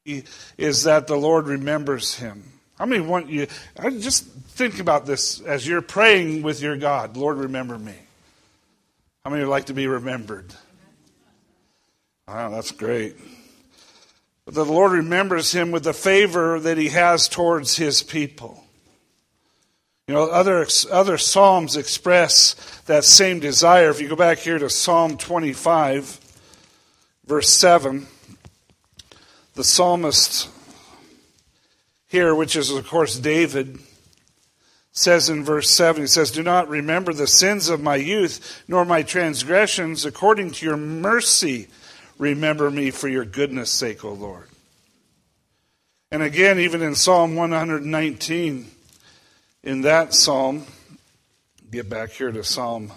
is that the Lord remembers him. How many want you? Just think about this as you're praying with your God. Lord, remember me. How many would like to be remembered? Wow, that's great. But the Lord remembers him with the favor that he has towards his people. You know, other Psalms express that same desire. If you go back here to Psalm 25, verse 7, the psalmist here, which is, of course, David, says in verse 7, he says, "Do not remember the sins of my youth, nor my transgressions. According to your mercy, remember me for your goodness' sake, O Lord." And again, even in Psalm 119, in that psalm, get back here to Psalm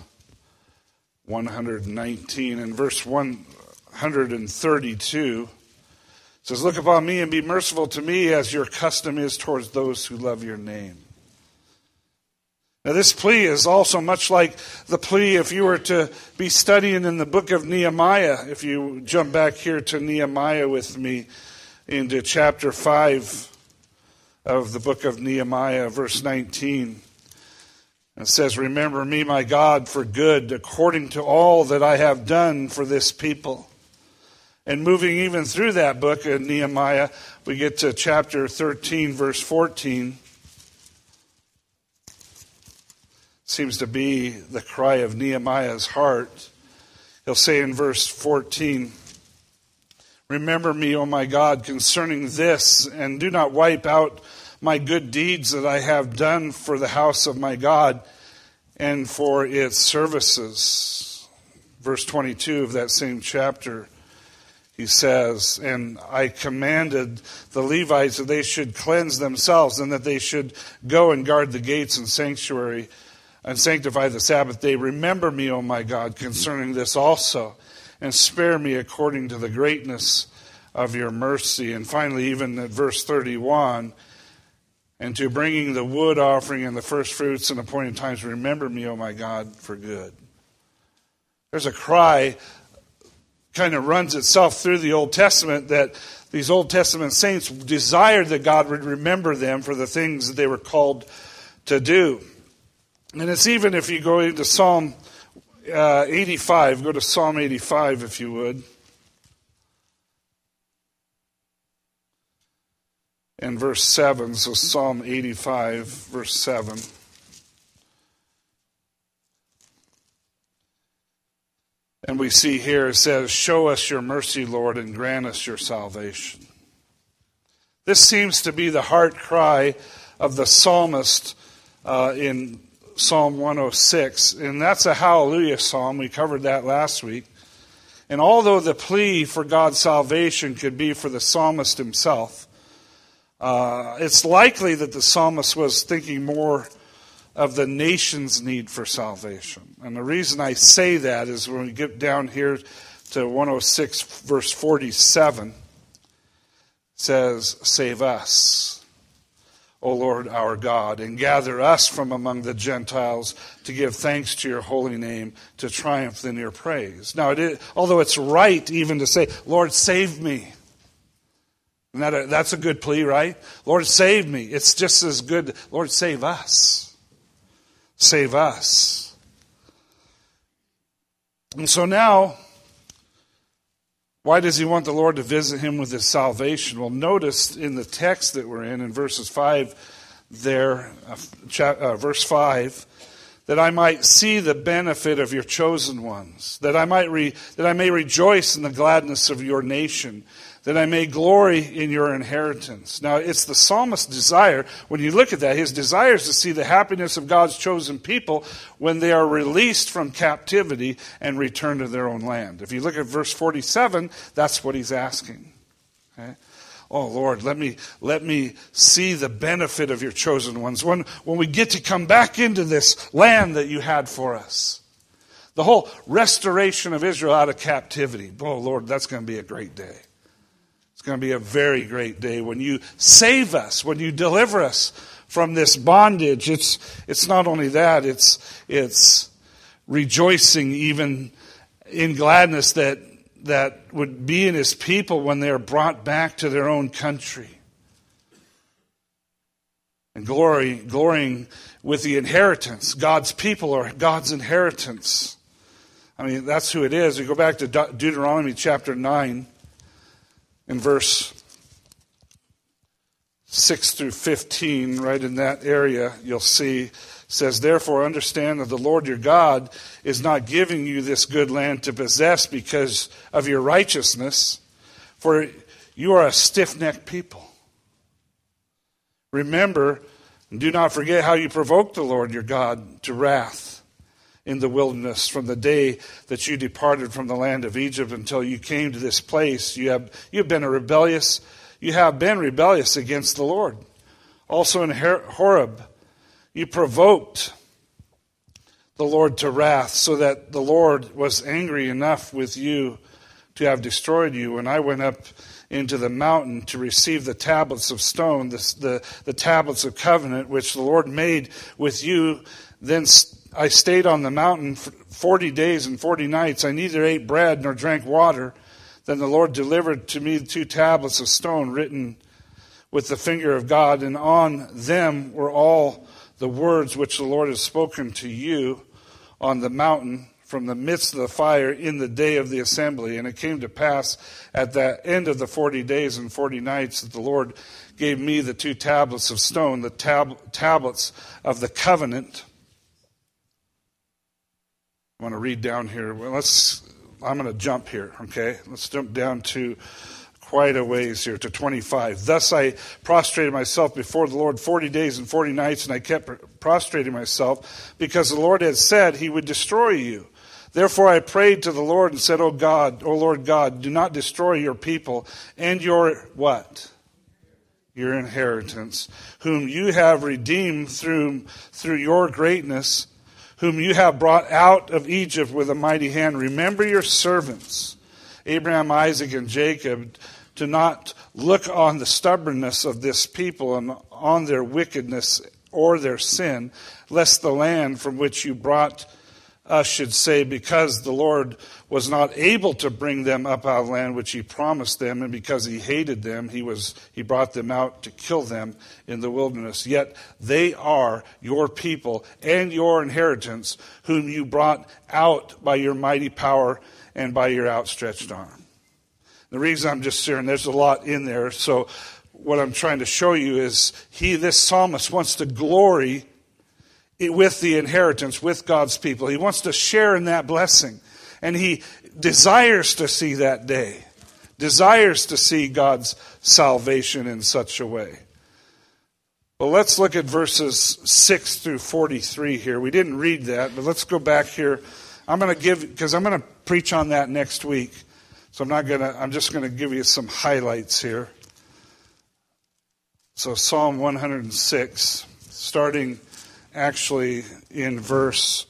119, in verse 132, it says, "Look upon me and be merciful to me as your custom is towards those who love your name." Now this plea is also much like the plea if you were to be studying in the book of Nehemiah. If you jump back here to Nehemiah with me into chapter 5 of the book of Nehemiah, verse 19. It says, "Remember me, my God, for good, according to all that I have done for this people." And moving even through that book of Nehemiah, we get to chapter 13, verse 14. Seems to be the cry of Nehemiah's heart. He'll say in verse 14, "Remember me, O my God, concerning this, and do not wipe out my good deeds that I have done for the house of my God and for its services." Verse 22 of that same chapter, he says, "And I commanded the Levites that they should cleanse themselves, and that they should go and guard the gates and sanctuary and sanctify the Sabbath day. Remember me, O my God, concerning this also, and spare me according to the greatness of your mercy." And finally, even at verse 31, "And to bringing the wood offering and the first fruits and appointed times, remember me, O my God, for good." There's a cry kind of runs itself through the Old Testament that these Old Testament saints desired that God would remember them for the things that they were called to do. And it's even if you go into Psalm 85, go to Psalm 85 if you would. And verse 7, so Psalm 85, verse 7. And we see here it says, "Show us your mercy, Lord, and grant us your salvation." This seems to be the heart cry of the psalmist in Psalm 106. And that's a hallelujah psalm. We covered that last week. And although the plea for God's salvation could be for the psalmist himself, it's likely that the psalmist was thinking more of the nation's need for salvation. And the reason I say that is when we get down here to 106, verse 47, it says, "Save us, O Lord our God, and gather us from among the Gentiles to give thanks to your holy name, to triumph in your praise." Now, although it's right even to say, "Lord, save me." And that's a good plea, right? "Lord, save me." It's just as good, "Lord, save us." Save us. And so now, why does he want the Lord to visit him with his salvation? Well, notice in the text that we're in verses 5 there, verse 5, "That I might see the benefit of your chosen ones, that I may rejoice in the gladness of your nation, that I may glory in your inheritance." Now, it's the psalmist's desire. When you look at that, his desire is to see the happiness of God's chosen people when they are released from captivity and return to their own land. If you look at verse 47, that's what he's asking. Okay? "Oh, Lord, let me see the benefit of your chosen ones when we get to come back into this land that you had for us." The whole restoration of Israel out of captivity. Oh, Lord, that's going to be a great day. It's going to be a very great day when you save us, when you deliver us from this bondage. It's not only that, it's rejoicing even in gladness that that would be in his people when they are brought back to their own country. And glorying with the inheritance. God's people are God's inheritance. I mean, that's who it is. We go back to Deuteronomy chapter 9 in verse 6 through 15, right in that area, you'll see, says, "Therefore understand that the Lord your God is not giving you this good land to possess because of your righteousness, for you are a stiff-necked people. Remember, and do not forget how you provoked the Lord your God to wrath in the wilderness from the day that you departed from the land of Egypt until you came to this place. You have been rebellious against the Lord. Also in Horeb, you provoked the Lord to wrath, so that the Lord was angry enough with you to have destroyed you. When I went up into the mountain to receive the tablets of stone, the tablets of covenant, which the Lord made with you, then I stayed on the mountain for 40 days and 40 nights. I neither ate bread nor drank water. Then the Lord delivered to me 2 tablets of stone written with the finger of God, and on them were all the words which the Lord has spoken to you on the mountain from the midst of the fire in the day of the assembly. And it came to pass at the end of the 40 days and 40 nights that the Lord gave me the 2 tablets of stone, the tablets of the covenant." I want to read down here. Well, I'm going to jump here, okay? Let's jump down to quite a ways here, to 25. "Thus I prostrated myself before the Lord 40 days and 40 nights, and I kept prostrating myself, because the Lord had said he would destroy you. Therefore I prayed to the Lord and said, O Lord God, do not destroy your people and your," what? "Your inheritance, whom you have redeemed through your greatness, whom you have brought out of Egypt with a mighty hand. Remember your servants, Abraham, Isaac, and Jacob, to not look on the stubbornness of this people and on their wickedness or their sin, lest the land from which you brought us should say, because the Lord was not able to bring them up out of the land which he promised them, and because he hated them, he brought them out to kill them in the wilderness. Yet they are your people and your inheritance, whom you brought out by your mighty power and by your outstretched arm." The reason I'm just sharing, there's a lot in there, so what I'm trying to show you is this psalmist wants to glory with the inheritance, with God's people. He wants to share in that blessing. And he desires to see that day. Desires to see God's salvation in such a way. Well, let's look at verses 6 through 43 here. We didn't read that, but let's go back here. Because I'm going to preach on that next week. So I'm just going to give you some highlights here. So Psalm 106, starting actually in verse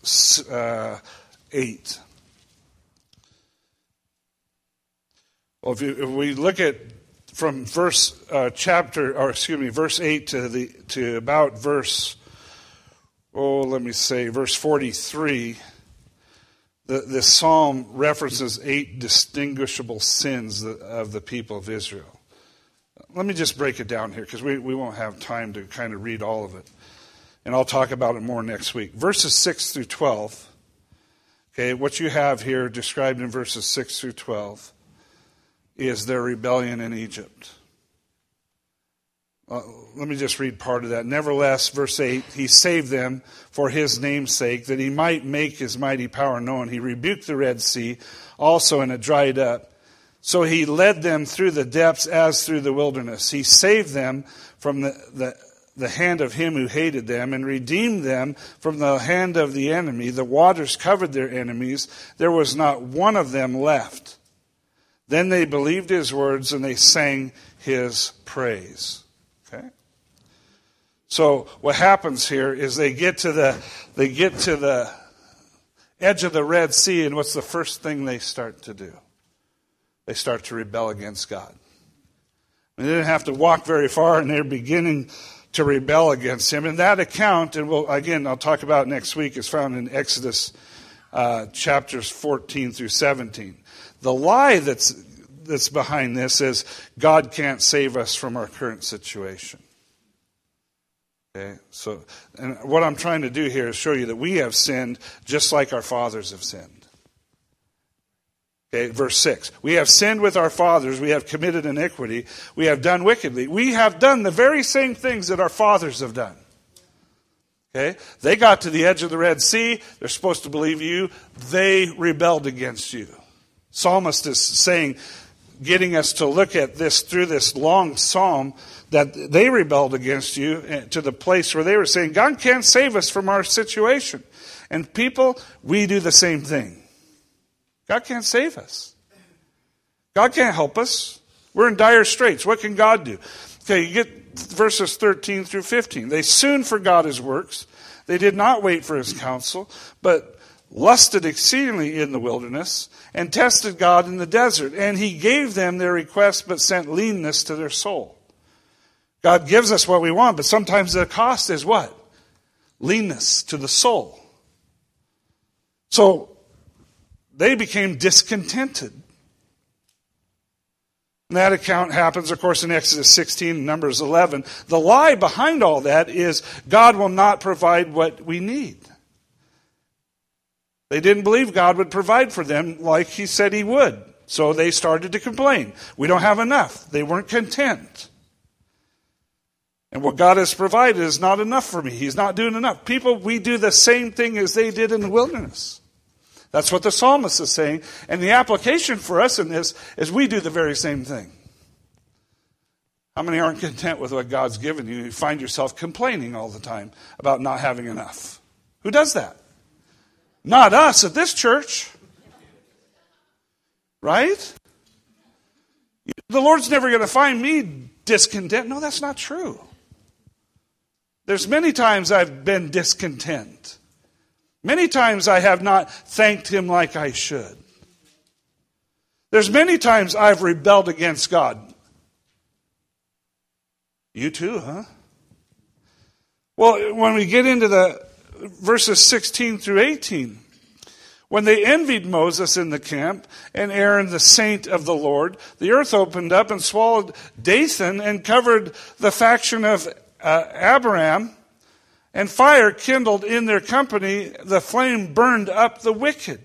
8. Well, if we look at from verse 8 to about verse 43, this psalm references 8 distinguishable sins of the people of Israel. Let me just break it down here, because we won't have time to kind of read all of it. And I'll talk about it more next week. Verses 6 through 12. Okay, what you have here described in verses 6 through 12 is their rebellion in Egypt. Let me just read part of that. "Nevertheless," verse 8, "he saved them for his name's sake, that he might make his mighty power known. He rebuked the Red Sea also, and it dried up. So he led them through the depths as through the wilderness. He saved them from the hand of him who hated them, and redeemed them from the hand of the enemy. The waters covered their enemies. There was not one of them left. Then they believed his words, and they sang his praise." Okay? So what happens here is they get to the edge of the Red Sea, and what's the first thing they start to do? They start to rebel against God. They didn't have to walk very far, and they're beginning to rebel against him. And that account, and I'll talk about it next week, is found in Exodus chapters 14 through 17. The lie that's behind this is God can't save us from our current situation. Okay, so, and what I'm trying to do here is show you that we have sinned just like our fathers have sinned. Okay, verse 6. We have sinned with our fathers. We have committed iniquity. We have done wickedly. We have done the very same things that our fathers have done. Okay, they got to the edge of the Red Sea. They're supposed to believe you. They rebelled against you. Psalmist is saying, getting us to look at this through this long psalm, that they rebelled against you to the place where they were saying, God can't save us from our situation. And people, we do the same thing. God can't save us. God can't help us. We're in dire straits. What can God do? Okay, you get verses 13 through 15. They soon forgot his works. They did not wait for his counsel, but lusted exceedingly in the wilderness and tested God in the desert. And he gave them their request, but sent leanness to their soul. God gives us what we want, but sometimes the cost is what? Leanness to the soul. So they became discontented. And that account happens, of course, in Exodus 16 and Numbers 11. The lie behind all that is God will not provide what we need. They didn't believe God would provide for them like he said he would. So they started to complain. We don't have enough. They weren't content. And what God has provided is not enough for me. He's not doing enough. People, we do the same thing as they did in the wilderness. That's what the psalmist is saying. And the application for us in this is we do the very same thing. How many aren't content with what God's given you? You find yourself complaining all the time about not having enough. Who does that? Not us at this church. Right? The Lord's never going to find me discontent. No, that's not true. There's many times I've been discontent. Many times I have not thanked him like I should. There's many times I've rebelled against God. You too, huh? Well, when we get into the verses 16 through 18, when they envied Moses in the camp and Aaron the saint of the Lord, the earth opened up and swallowed Dathan and covered the faction of Abiram, and fire kindled in their company. The flame burned up the wicked.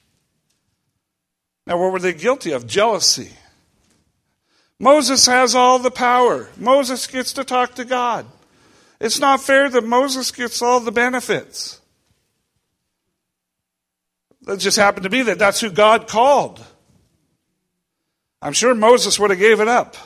Now, what were they guilty of? Jealousy. Moses has all the power. Moses gets to talk to God. It's not fair that Moses gets all the benefits. It just happened to be that that's who God called. I'm sure Moses would have gave it up.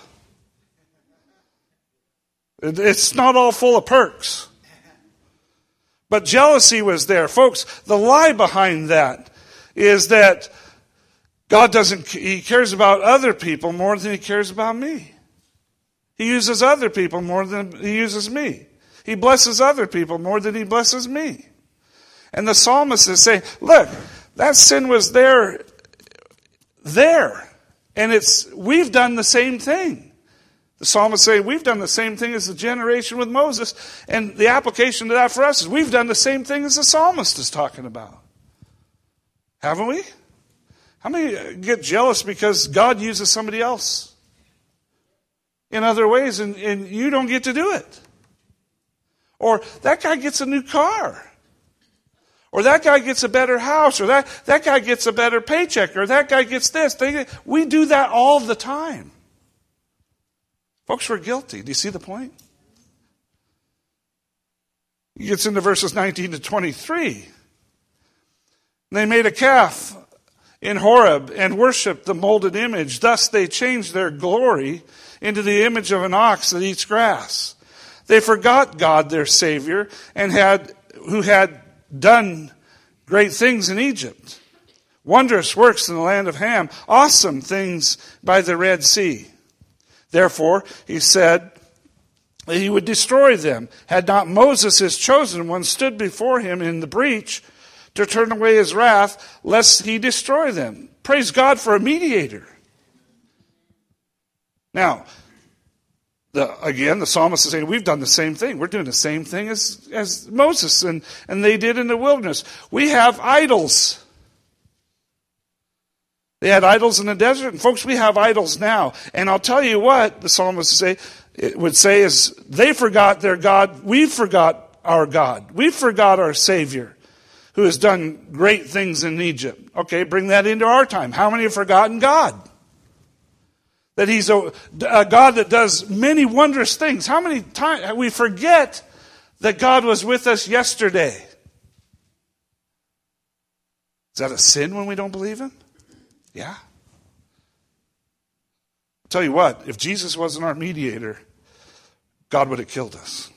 It's not all full of perks. But jealousy was there. Folks, the lie behind that is that God he cares about other people more than he cares about me. He uses other people more than he uses me. He blesses other people more than he blesses me. And the psalmist is saying, look, that sin was there. And we've done the same thing. The psalmist saying, we've done the same thing as the generation with Moses. And the application to that for us is we've done the same thing as the psalmist is talking about. Haven't we? How many get jealous because God uses somebody else in other ways and you don't get to do it? Or that guy gets a new car. Or that guy gets a better house. Or that guy gets a better paycheck. Or that guy gets this. We do that all the time. Folks, we're guilty. Do you see the point? He gets into verses 19 to 23. They made a calf in Horeb and worshipped the molded image. Thus they changed their glory into the image of an ox that eats grass. They forgot God, their Savior, who had done great things in Egypt. Wondrous works in the land of Ham. Awesome things by the Red Sea. Therefore, he said that he would destroy them. Had not Moses, his chosen one, stood before him in the breach to turn away his wrath, lest he destroy them. Praise God for a mediator. Now, the psalmist is saying, we've done the same thing. We're doing the same thing as Moses and they did in the wilderness. We have idols. They had idols in the desert, and folks, we have idols now. And I'll tell you what the psalmist would say is, they forgot their God, we forgot our God. We forgot our Savior, who has done great things in Egypt. Okay, bring that into our time. How many have forgotten God? That He's a God that does many wondrous things. How many times we forget that God was with us yesterday? Is that a sin when we don't believe Him? Yeah. I'll tell you what, if Jesus wasn't our mediator, God would have killed us.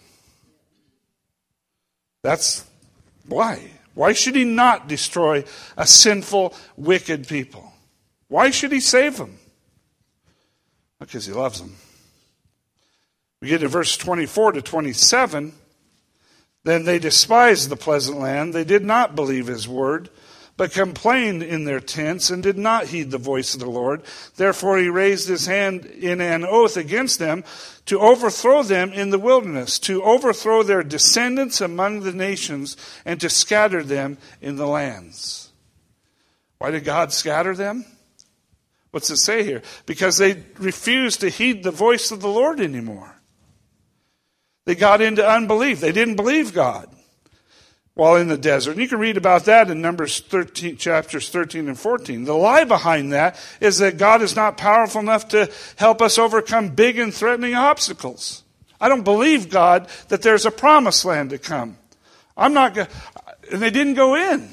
That's why. Why should He not destroy a sinful, wicked people? Why should He save them? Because He loves them. We get to verse 24 to 27. Then they despised the pleasant land. They did not believe His word, but complained in their tents and did not heed the voice of the Lord. Therefore He raised His hand in an oath against them to overthrow them in the wilderness, to overthrow their descendants among the nations, and to scatter them in the lands. Why did God scatter them? What's it say here? Because they refused to heed the voice of the Lord anymore. They got into unbelief. They didn't believe God while in the desert. And you can read about that in Numbers 13, chapters 13 and 14. The lie behind that is that God is not powerful enough to help us overcome big and threatening obstacles. I don't believe God that there's a promised land to come. And they didn't go in.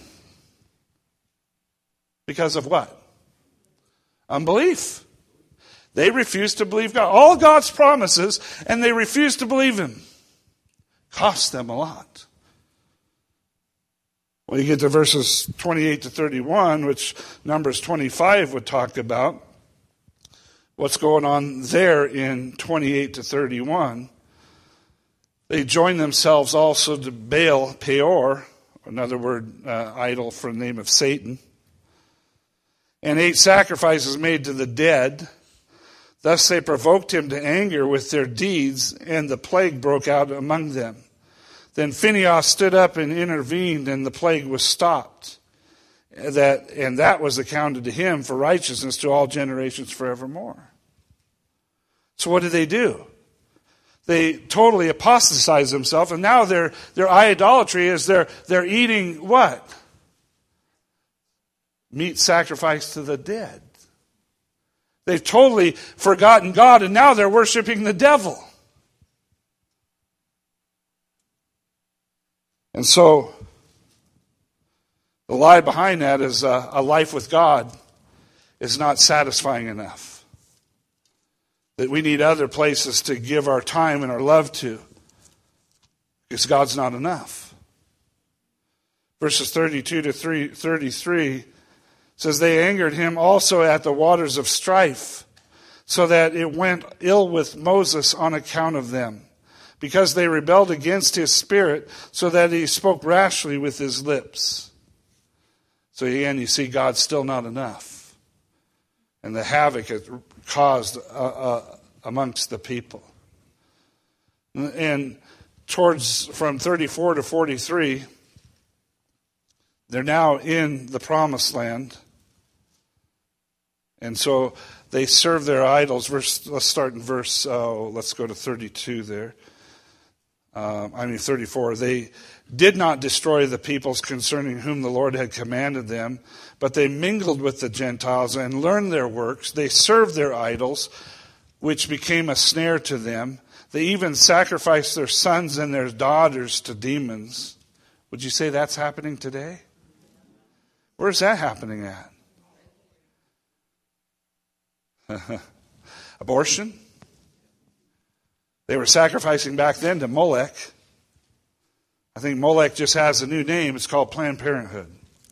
Because of what? Unbelief. They refused to believe God. All God's promises, and they refused to believe Him. Cost them a lot. Well, you get to verses 28 to 31, which Numbers 25 would talk about. What's going on there in 28 to 31. They joined themselves also to Baal Peor, another word, idol for the name of Satan, and ate sacrifices made to the dead. Thus they provoked Him to anger with their deeds, and the plague broke out among them. Then Phinehas stood up and intervened, and the plague was stopped. And that was accounted to him for righteousness to all generations forevermore. So what did they do? They totally apostatized themselves, and now their idolatry is they're eating what? Meat sacrificed to the dead. They've totally forgotten God, and now they're worshiping the devil. And so, the lie behind that is a life with God is not satisfying enough. That we need other places to give our time and our love to, because God's not enough. Verses 32 to 33 says, they angered Him also at the waters of strife, so that it went ill with Moses on account of them, because they rebelled against His Spirit, so that He spoke rashly with His lips. So again, you see God's still not enough. And the havoc it caused amongst the people. And from 34 to 43, they're now in the promised land. And so they serve their idols. Let's start in let's go to 32 there. 34. They did not destroy the peoples concerning whom the Lord had commanded them, but they mingled with the Gentiles and learned their works. They served their idols, which became a snare to them. They even sacrificed their sons and their daughters to demons. Would you say that's happening today? Where's that happening at? Abortion? They were sacrificing back then to Molech. I think Molech just has a new name. It's called Planned Parenthood.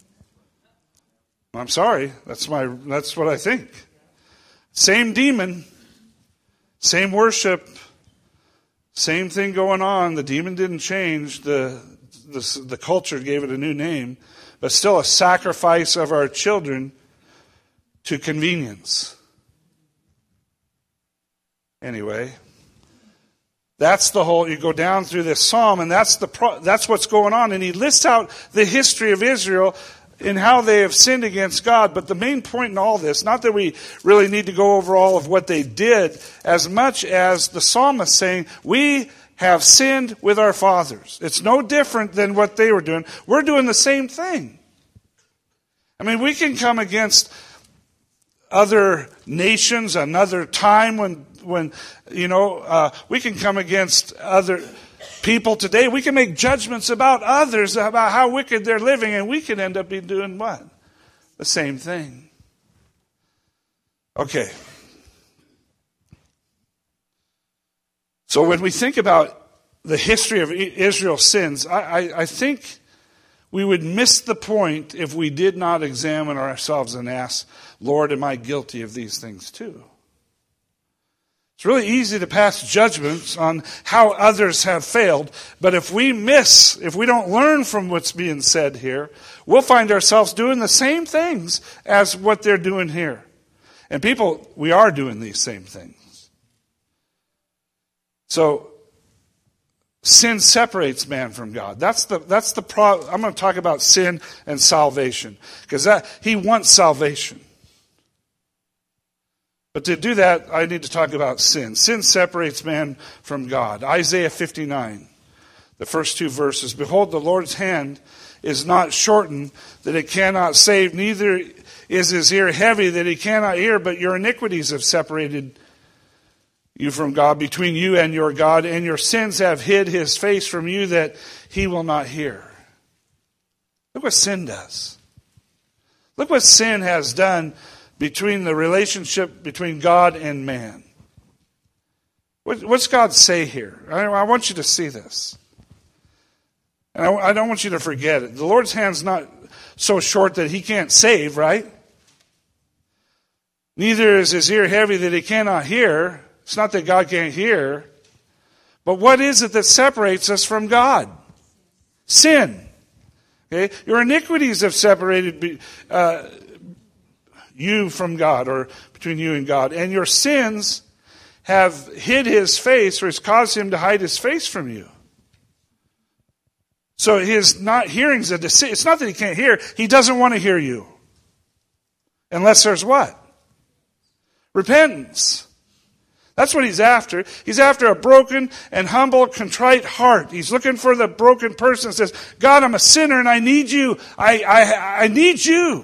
I'm sorry. That's what I think. Same demon, same worship, same thing going on. The demon didn't change. The culture gave it a new name, but still a sacrifice of our children to convenience. Anyway, that's the whole. You go down through this psalm, and that's what's going on. And he lists out the history of Israel in how they have sinned against God. But the main point in all this, not that we really need to go over all of what they did, as much as the psalmist saying, we have sinned with our fathers. It's no different than what they were doing. We're doing the same thing. I mean, we can come against other nations, another time when we can come against other people today. We can make judgments about others, about how wicked they're living, and we can end up doing what? The same thing. Okay. So when we think about the history of Israel's sins, I think we would miss the point if we did not examine ourselves and ask, Lord, am I guilty of these things too? It's really easy to pass judgments on how others have failed, but if we don't learn from what's being said here, we'll find ourselves doing the same things as what they're doing here. And we are doing these same things. So, sin separates man from God. That's the problem. I'm going to talk about sin and salvation, because he wants salvation. But to do that, I need to talk about sin. Sin separates man from God. Isaiah 59, the first two verses. Behold, the Lord's hand is not shortened, that it cannot save, neither is his ear heavy, that he cannot hear, but your iniquities have separated you from God, between you and your God, and your sins have hid his face from you, that he will not hear. Look what sin does. Look what sin has done between the relationship between God and man. What's God say here? I want you to see this. And I don't want you to forget it. The Lord's hand's not so short that he can't save, right? Neither is his ear heavy that he cannot hear. It's not that God can't hear. But what is it that separates us from God? Sin. Okay? Your iniquities have separated you from God, or between you and God. And your sins have hid his face, or has caused him to hide his face from you. So his not hearing's a decision. It's not that he can't hear. He doesn't want to hear you. Unless there's what? Repentance. That's what he's after. He's after a broken and humble, contrite heart. He's looking for the broken person that says, God, I'm a sinner and I need you. I need you.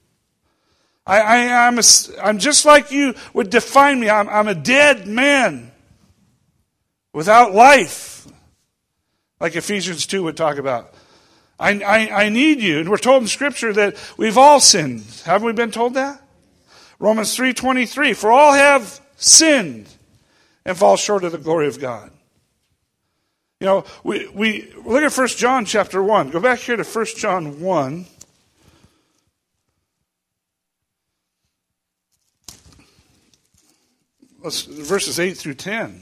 I'm just like you would define me. I'm a dead man without life, like Ephesians 2 would talk about. I need you. And we're told in Scripture that we've all sinned. Haven't we been told that? Romans 3:23, for all have sinned and fall short of the glory of God. You know, we look at 1 John chapter 1. Go back here to 1 John 1. Verses 8 through 10.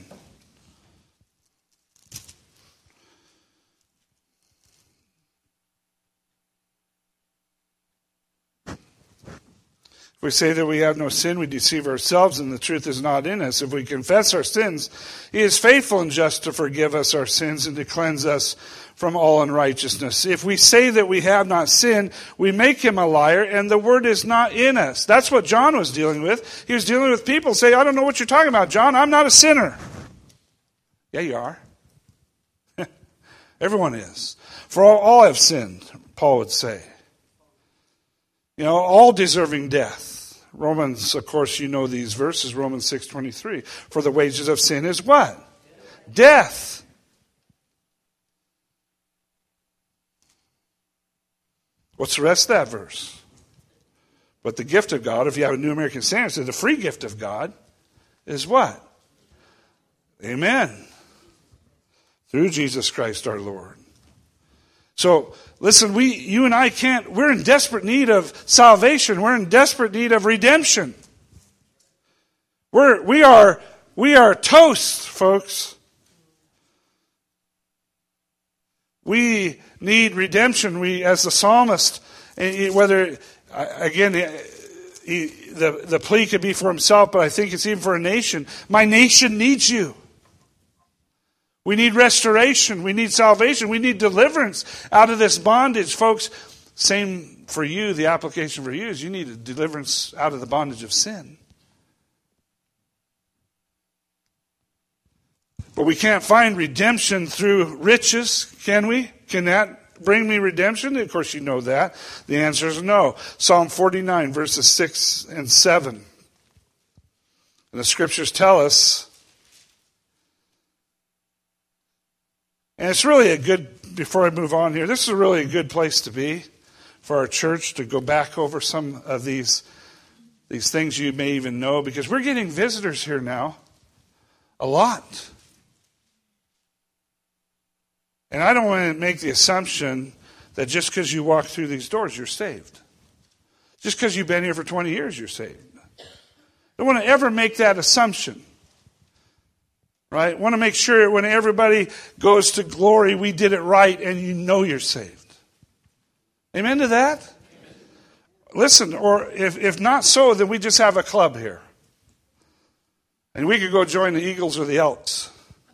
If we say that we have no sin, we deceive ourselves, and the truth is not in us. If we confess our sins, he is faithful and just to forgive us our sins and to cleanse us from all unrighteousness. If we say that we have not sinned, we make him a liar, and the word is not in us. That's what John was dealing with. He was dealing with people who say, I don't know what you're talking about, John. I'm not a sinner. Yeah, you are. Everyone is. For all have sinned, Paul would say. You know, all deserving death. Romans, of course, you know these verses, Romans 6:23. For the wages of sin is what? Death. What's the rest of that verse? But the gift of God, if you have a New American Standard, says the free gift of God is what? Amen. Through Jesus Christ our Lord. So, listen, you and I we're in desperate need of salvation. We're in desperate need of redemption. We are toast, folks. We need redemption. We, as the psalmist, whether, again, the plea could be for himself, but I think it's even for a nation. My nation needs you. We need restoration. We need salvation. We need deliverance out of this bondage. Folks, same for you, the application for you is you need a deliverance out of the bondage of sin. But we can't find redemption through riches, can we? Can that bring me redemption? Of course you know that. The answer is no. Psalm 49, verses 6 and 7. And the scriptures tell us, and it's really a good, before I move on here, this is really a good place to be for our church to go back over some of these things you may even know, because we're getting visitors here now. A lot. And I don't want to make the assumption that just because you walk through these doors, you're saved. Just because you've been here for 20 years, you're saved. I don't want to ever make that assumption. Right? I want to make sure when everybody goes to glory, we did it right and you know you're saved. Amen to that? Amen. Listen, or if not so, then we just have a club here. And we could go join the Eagles or the Elks.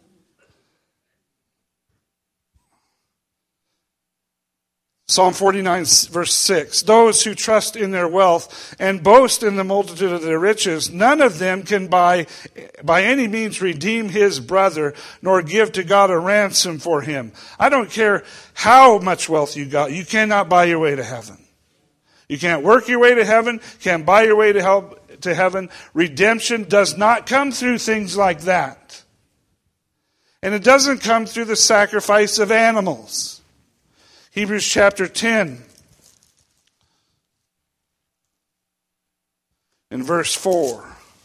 Psalm 49, verse 6. Those who trust in their wealth and boast in the multitude of their riches, none of them can by any means redeem his brother, nor give to God a ransom for him. I don't care how much wealth you got. You cannot buy your way to heaven. You can't work your way to heaven. Can't buy your way to heaven. Redemption does not come through things like that. And it doesn't come through the sacrifice of animals. Hebrews chapter 10 in verse 4.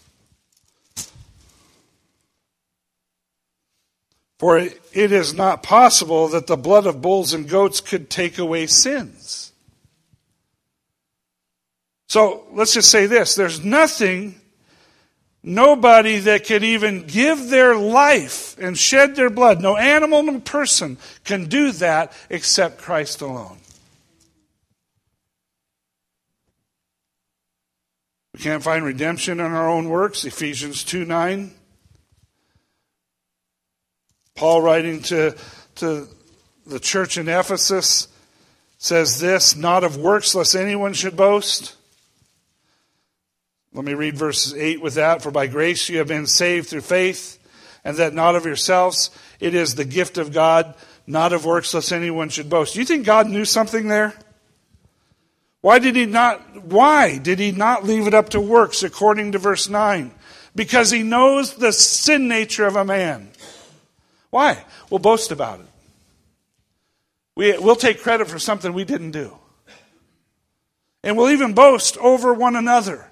For it is not possible that the blood of bulls and goats could take away sins. So let's just say this. There's nobody that could even give their life and shed their blood. No animal, no person can do that except Christ alone. We can't find redemption in our own works. Ephesians 2:9. Paul, writing to the church in Ephesus, says this, not of works lest anyone should boast. Let me read verses 8 with that. For by grace you have been saved through faith, and that not of yourselves. It is the gift of God, not of works, lest anyone should boast. Do you think God knew something there? Why did he not leave it up to works according to verse 9? Because he knows the sin nature of a man. Why? We'll boast about it. We'll take credit for something we didn't do. And we'll even boast over one another.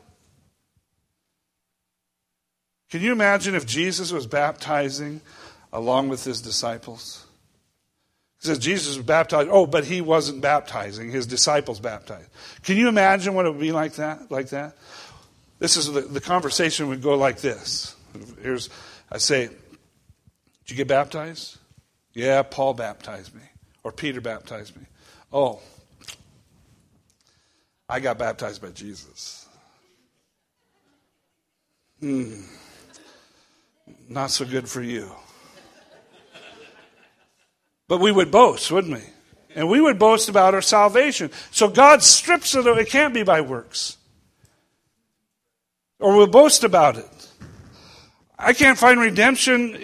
Can you imagine if Jesus was baptizing along with his disciples? It says Jesus was baptized. Oh, but he wasn't baptizing. His disciples baptized. Can you imagine what it would be like that? This is the conversation would go like this. I say, did you get baptized? Yeah, Paul baptized me. Or Peter baptized me. Oh, I got baptized by Jesus. Not so good for you. But we would boast, wouldn't we? And we would boast about our salvation. So God strips it. It can't be by works. Or we'll boast about it. I can't find redemption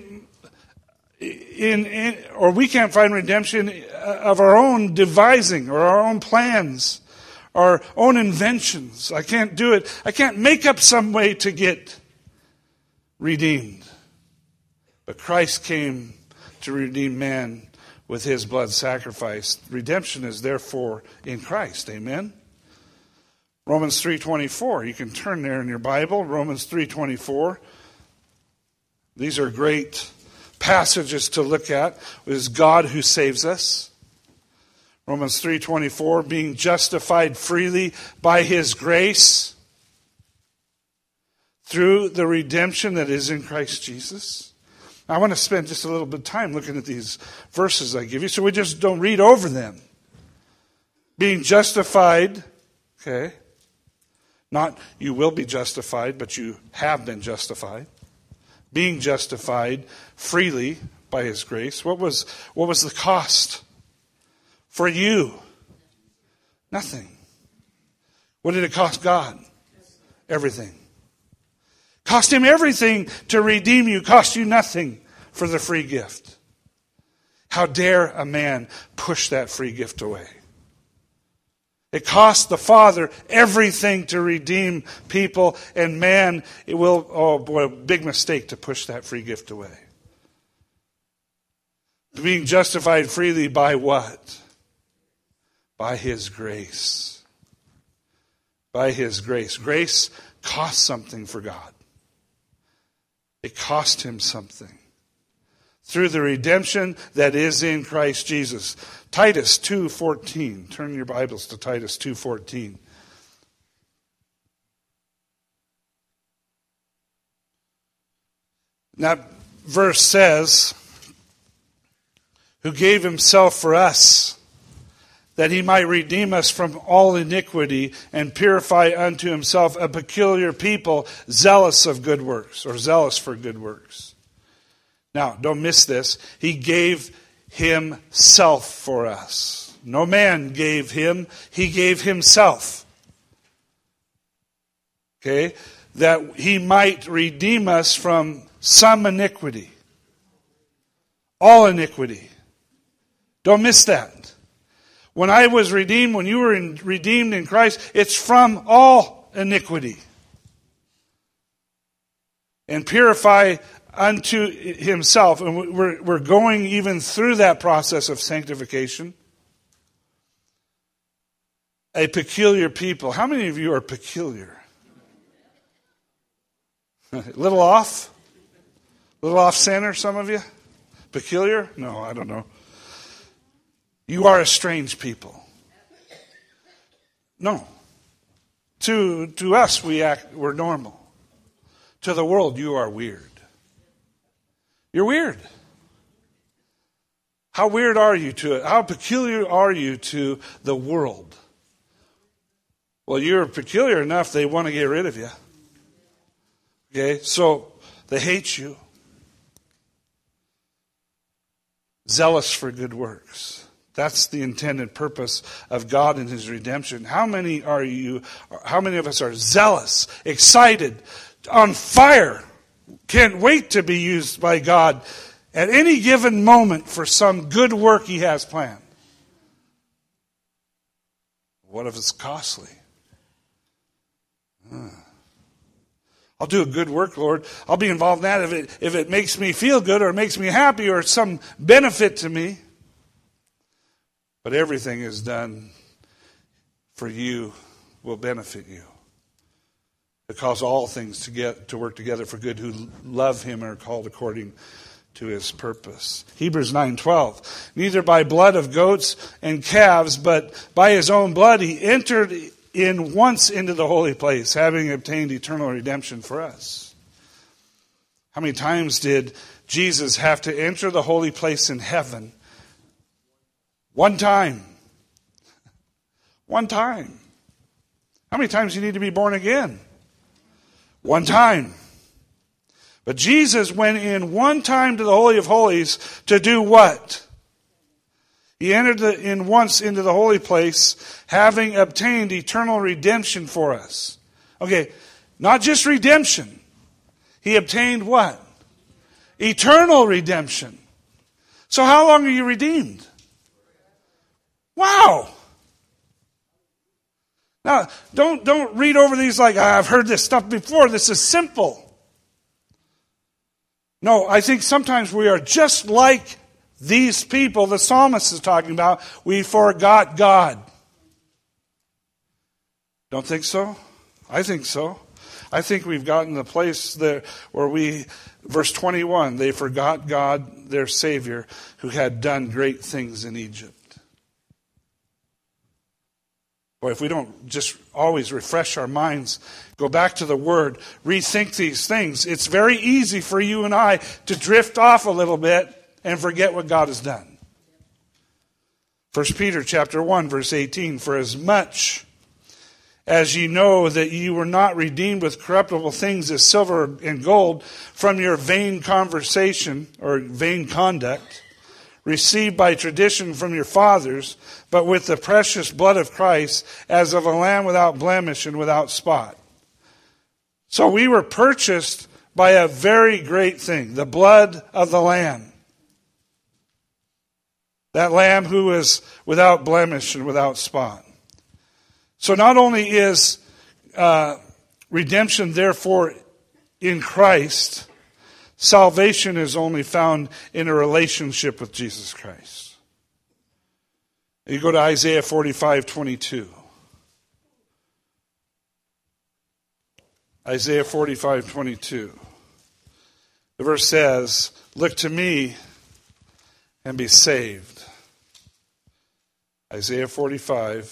or we can't find redemption of our own devising or our own plans, our own inventions. I can't do it. I can't make up some way to get redeemed. But Christ came to redeem man with his blood sacrifice. Redemption is therefore in Christ. Amen? Romans 3:24. You can turn there in your Bible. Romans 3:24. These are great passages to look at. It is God who saves us. Romans 3:24. Being justified freely by his grace through the redemption that is in Christ Jesus. I want to spend just a little bit of time looking at these verses I give you, so we just don't read over them. Being justified, okay, not you will be justified, but you have been justified. Being justified freely by his grace. What was the cost for you? Nothing. What did it cost God? Everything. Cost him everything to redeem you. Cost you nothing for the free gift. How dare a man push that free gift away? It cost the Father everything to redeem people, and man, it will, oh boy, a big mistake to push that free gift away. Being justified freely by what? By His grace. By His grace. Grace costs something for God. It cost Him something. Through the redemption that is in Christ Jesus. Titus 2:14. Turn your Bibles to Titus 2:14. That verse says, who gave Himself for us, that He might redeem us from all iniquity and purify unto Himself a peculiar people, zealous of good works, or zealous for good works. Now, don't miss this. He gave Himself for us. No man gave Him. He gave Himself. Okay? That He might redeem us from some iniquity. All iniquity. Don't miss that. When I was redeemed, when you were redeemed in Christ, it's from all iniquity. And purify unto Himself. And we're going even through that process of sanctification. A peculiar people. How many of you are peculiar? A little off? A little off center, some of you? Peculiar? No, I don't know. You are a strange people. No. To us, we're normal. To the world, you are weird. You're weird. How weird are you to it? How peculiar are you to the world? Well, you're peculiar enough they want to get rid of you. Okay, so they hate you. Zealous for good works. That's the intended purpose of God in His redemption. How many of us are zealous, excited, on fire, can't wait to be used by God at any given moment for some good work He has planned? What if it's costly? I'll do a good work, Lord. I'll be involved in that if it makes me feel good or makes me happy or some benefit to me. But everything is done for you, will benefit you. It causes all things to work together for good who love Him and are called according to His purpose. Hebrews 9:12. Neither by blood of goats and calves, but by His own blood He entered in once into the holy place, having obtained eternal redemption for us. How many times did Jesus have to enter the holy place in heaven? One time. One time. How many times do you need to be born again? One time. But Jesus went in one time to the Holy of Holies to do what? He entered once into the holy place, having obtained eternal redemption for us. Okay, not just redemption. He obtained what? Eternal redemption. So how long are you redeemed? Wow. Now, don't read over these like, I've heard this stuff before. This is simple. No, I think sometimes we are just like these people the psalmist is talking about. We forgot God. Don't think so? I think so. I think we've gotten to the place there where verse 21, they forgot God, their Savior, who had done great things in Egypt. Boy, if we don't just always refresh our minds, go back to the Word, rethink these things, it's very easy for you and I to drift off a little bit and forget what God has done. 1 Peter chapter 1, verse 18, for as much as ye know that ye were not redeemed with corruptible things as silver and gold from your vain conversation or vain conduct, received by tradition from your fathers, but with the precious blood of Christ, as of a lamb without blemish and without spot. So we were purchased by a very great thing, the blood of the Lamb. That Lamb who is without blemish and without spot. So not only is redemption therefore in Christ, salvation is only found in a relationship with Jesus Christ. You go to Isaiah 45:22. Isaiah 45:22. The verse says, "Look to me and be saved." Isaiah 45.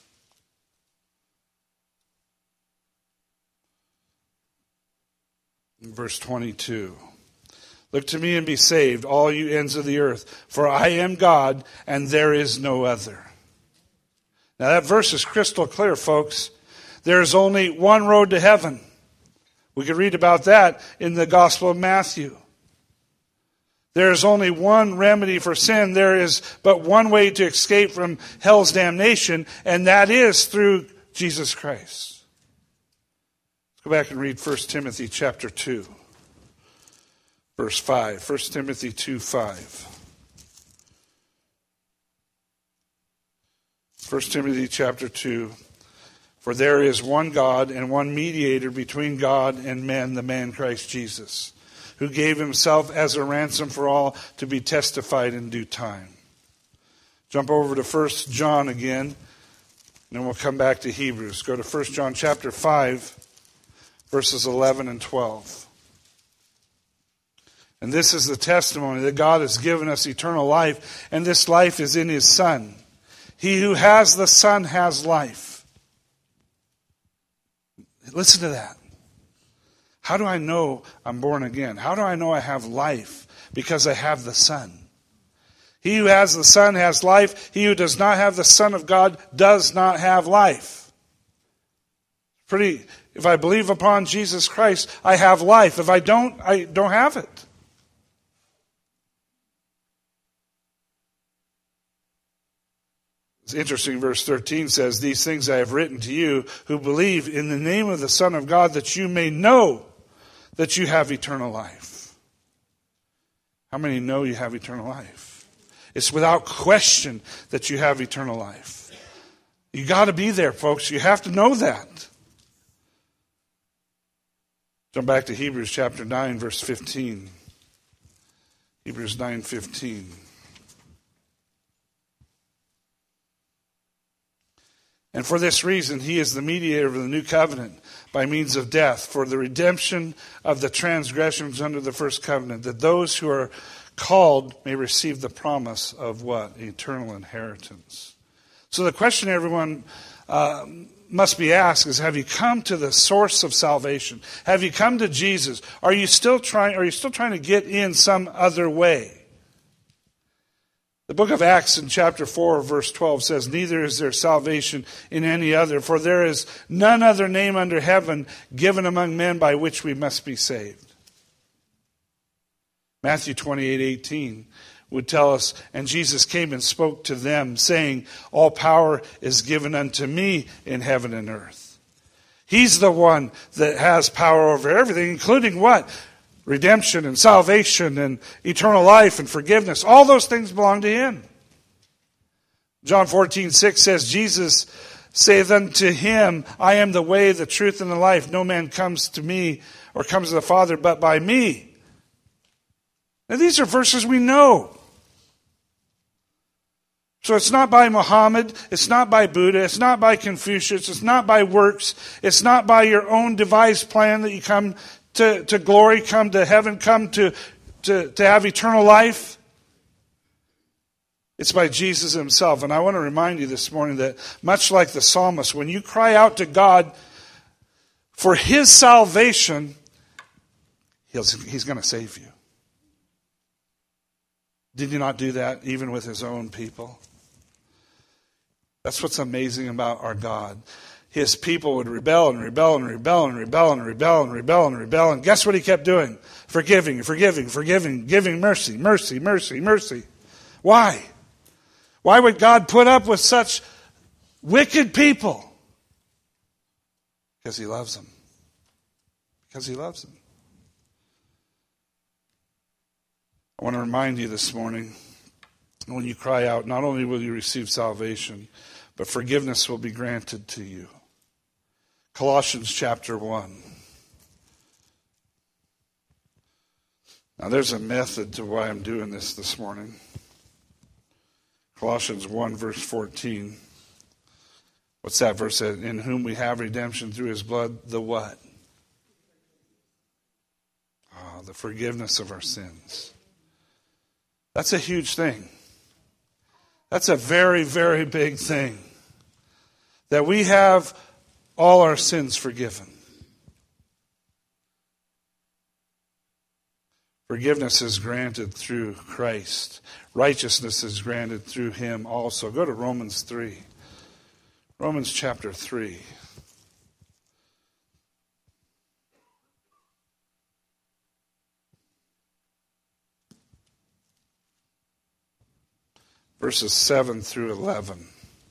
Verse 22. "Look to me and be saved, all you ends of the earth, for I am God and there is no other." Now that verse is crystal clear, folks. There is only one road to heaven. We could read about that in the Gospel of Matthew. There is only one remedy for sin. There is but one way to escape from hell's damnation, and that is through Jesus Christ. Let's go back and read 1 Timothy chapter 2, verse 5. 1 Timothy 2:5. 1 Timothy chapter 2. "For there is one God and one mediator between God and men, the man Christ Jesus, who gave himself as a ransom for all, to be testified in due time." Jump over to 1 John again, and then we'll come back to Hebrews. Go to 1 John chapter 5, verses 11 and 12. "And this is the testimony that God has given us eternal life, and this life is in his Son. He who has the Son has life." Listen to that. How do I know I'm born again? How do I know I have life? Because I have the Son. He who has the Son has life. He who does not have the Son of God does not have life. If I believe upon Jesus Christ, I have life. If I don't have it. It's interesting, verse 13 says, "These things I have written to you who believe in the name of the Son of God, that you may know that you have eternal life." How many know you have eternal life? It's without question that you have eternal life. You got to be there, folks. You have to know that. Jump back to Hebrews chapter 9, verse 15. Hebrews 9:15. "And for this reason, he is the mediator of the new covenant by means of death, for the redemption of the transgressions under the first covenant, that those who are called may receive the promise of" what? Eternal inheritance. So the question everyone must be asked is, have you come to the source of salvation? Have you come to Jesus? Are you still trying to get in some other way? The book of Acts in chapter 4, verse 12 says, "Neither is there salvation in any other, for there is none other name under heaven given among men by which we must be saved." Matthew 28:18 would tell us, "And Jesus came and spoke to them, saying, All power is given unto me in heaven and earth." He's the one that has power over everything, including what? Redemption and salvation and eternal life and forgiveness. All those things belong to him. John 14:6 says, "Jesus saith unto him, I am the way, the truth, and the life. No man comes to me or comes to the Father but by me." Now these are verses we know. So it's not by Muhammad, it's not by Buddha, it's not by Confucius, it's not by works, it's not by your own devised plan that you come to glory, come to heaven, come to have eternal life. It's by Jesus himself. And I want to remind you this morning that much like the psalmist, when you cry out to God for his salvation, he's going to save you. Did he not do that even with his own people? That's what's amazing about our God. His people would rebel and rebel and rebel and rebel and rebel and rebel and rebel. And guess what he kept doing? Forgiving, giving mercy, mercy, mercy, mercy. Why? Why would God put up with such wicked people? Because he loves them. Because he loves them. I want to remind you this morning, when you cry out, not only will you receive salvation, but forgiveness will be granted to you. Colossians chapter 1. Now there's a method to why I'm doing this morning. Colossians 1 verse 14. What's that verse say? In whom we have redemption through his blood, the what? Oh, the forgiveness of our sins. That's a huge thing. That's a very, very big thing. That we have all our sins forgiven. Forgiveness is granted through Christ. Righteousness is granted through him also. Go to Romans 3. Romans chapter 3. Verses 7 through 11.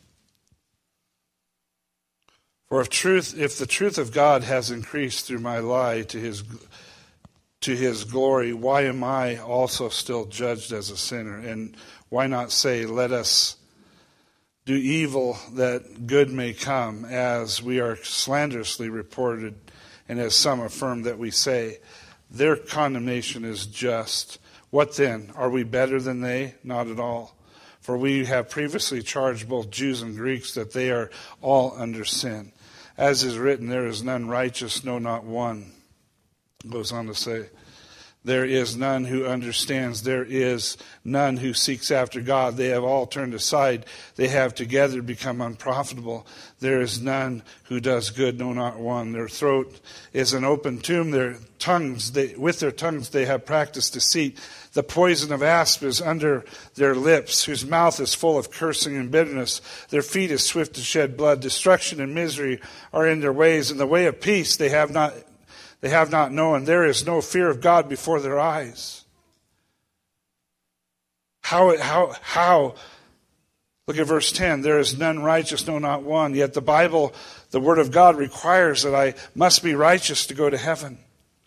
For if the truth of God has increased through my lie to his glory, why am I also still judged as a sinner? And why not say, let us do evil that good may come, as we are slanderously reported, and as some affirm that we say, their condemnation is just. What then? Are we better than they? Not at all. For we have previously charged both Jews and Greeks that they are all under sin. As is written, there is none righteous, no, not one. It goes on to say, there is none who understands. There is none who seeks after God. They have all turned aside. They have together become unprofitable. There is none who does good, no, not one. Their throat is an open tomb. With their tongues they have practiced deceit. The poison of asp is under their lips, whose mouth is full of cursing and bitterness. Their feet is swift to shed blood. Destruction and misery are in their ways. In the way of peace they have not known. There is no fear of God before their eyes. How? Look at verse 10. There is none righteous, no, not one. Yet the Bible, the Word of God, requires that I must be righteous to go to heaven.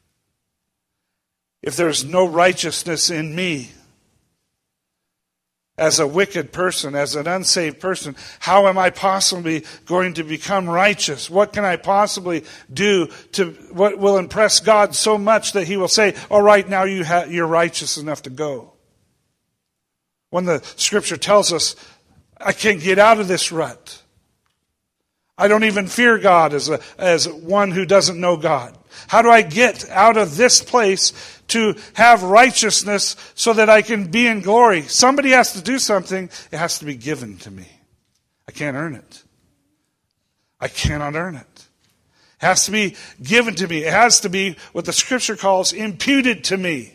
If there's no righteousness in me, as a wicked person, as an unsaved person, how am I possibly going to become righteous? What can I possibly do to what will impress God so much that he will say, all right, now you're righteous enough to go? When the scripture tells us, I can't get out of this rut. I don't even fear God as one who doesn't know God. How do I get out of this place to have righteousness so that I can be in glory? Somebody has to do something. It has to be given to me. I can't earn it. I cannot earn it. It has to be given to me. It has to be what the scripture calls imputed to me.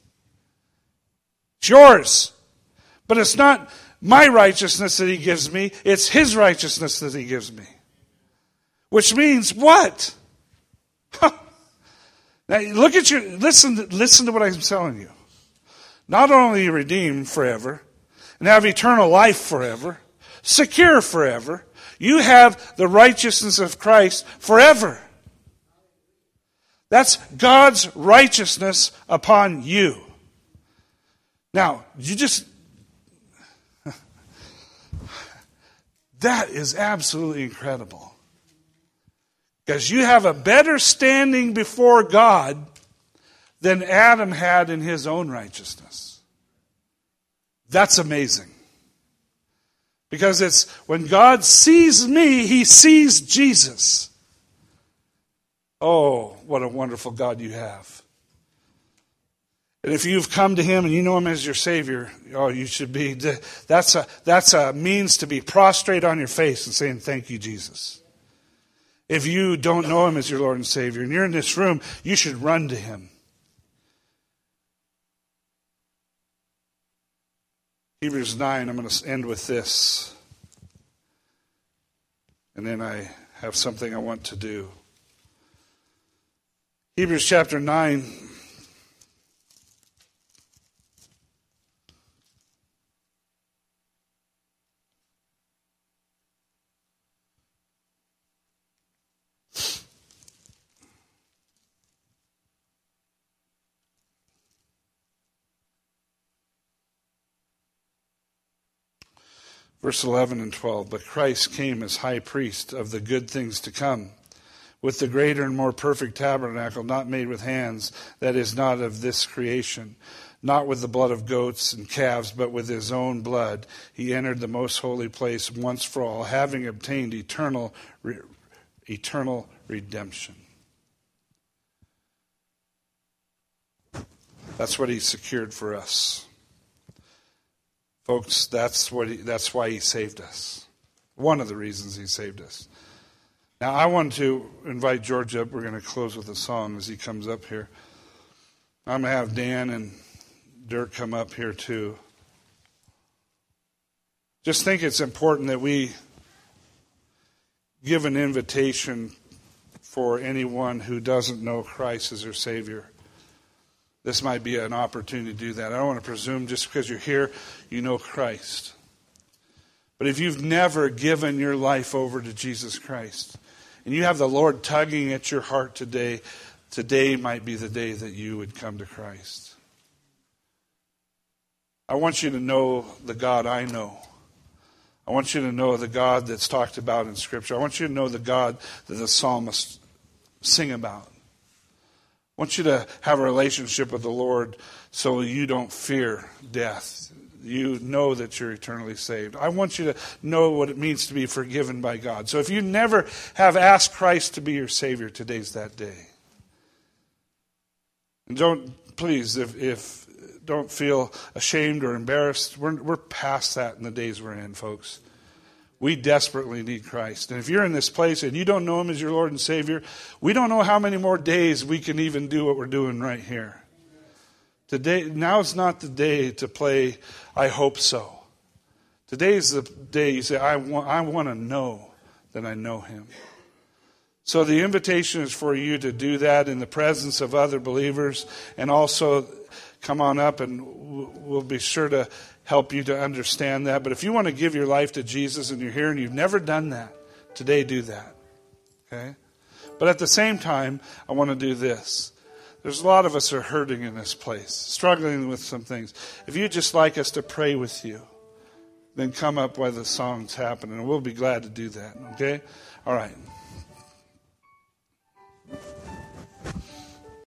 It's yours. But it's not my righteousness that he gives me. It's his righteousness that he gives me. Which means what? Now look at listen to what I'm telling you. Not only are you redeemed forever and have eternal life forever, secure forever, you have the righteousness of Christ forever. That's God's righteousness upon you. Now, that is absolutely incredible. Because you have a better standing before God than Adam had in his own righteousness. That's amazing. Because it's when God sees me, he sees Jesus. Oh, what a wonderful God you have. And if you've come to him and you know him as your Savior, oh, you should be, that's a means to be prostrate on your face and saying, thank you, Jesus. If you don't know him as your Lord and Savior, and you're in this room, you should run to him. Hebrews 9, I'm going to end with this. And then I have something I want to do. Hebrews chapter 9. Verse 11 and 12, but Christ came as high priest of the good things to come, with the greater and more perfect tabernacle, not made with hands, that is not of this creation, not with the blood of goats and calves, but with his own blood. He entered the most holy place once for all, having obtained eternal redemption. That's what he secured for us. Folks, that's why he saved us. One of the reasons he saved us. Now, I want to invite George up. We're going to close with a song as he comes up here. I'm going to have Dan and Dirk come up here too. Just think it's important that we give an invitation for anyone who doesn't know Christ as their Savior. This might be an opportunity to do that. I don't want to presume just because you're here, you know Christ. But if you've never given your life over to Jesus Christ, and you have the Lord tugging at your heart today, today might be the day that you would come to Christ. I want you to know the God I know. I want you to know the God that's talked about in Scripture. I want you to know the God that the psalmists sing about. I want you to have a relationship with the Lord so you don't fear death. You know that you're eternally saved. I want you to know what it means to be forgiven by God. So if you never have asked Christ to be your Savior, today's that day. And don't feel ashamed or embarrassed. We're past that in the days we're in, folks. We desperately need Christ. And if you're in this place and you don't know Him as your Lord and Savior, we don't know how many more days we can even do what we're doing right here. Now's not the day to play, I hope so. Today's the day you say, I want to know that I know Him. So the invitation is for you to do that in the presence of other believers, and also come on up and we'll be sure to help you to understand that. But if you want to give your life to Jesus and you're here and you've never done that, today do that. Okay? But at the same time, I want to do this. There's a lot of us who are hurting in this place, struggling with some things. If you'd just like us to pray with you, then come up while the song's happening, and we'll be glad to do that. Okay? All right.